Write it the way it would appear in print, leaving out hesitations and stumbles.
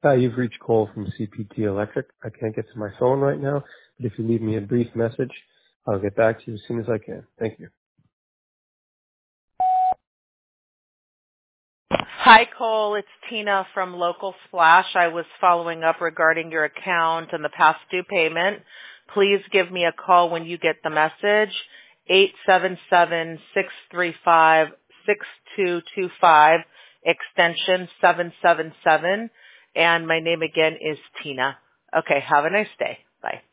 Hi, you've reached Cole from CPT Electric. I can't get to my phone right now, but if you leave me a brief message, I'll get back to you as soon as I can. Thank you. Hi, Cole. It's Tina from Local Splash. I was following up regarding your account and the past due payment. Please give me a call when you get the message, 877-635-6225, extension 777, and my name again is Tina. Okay, have a nice day. Bye.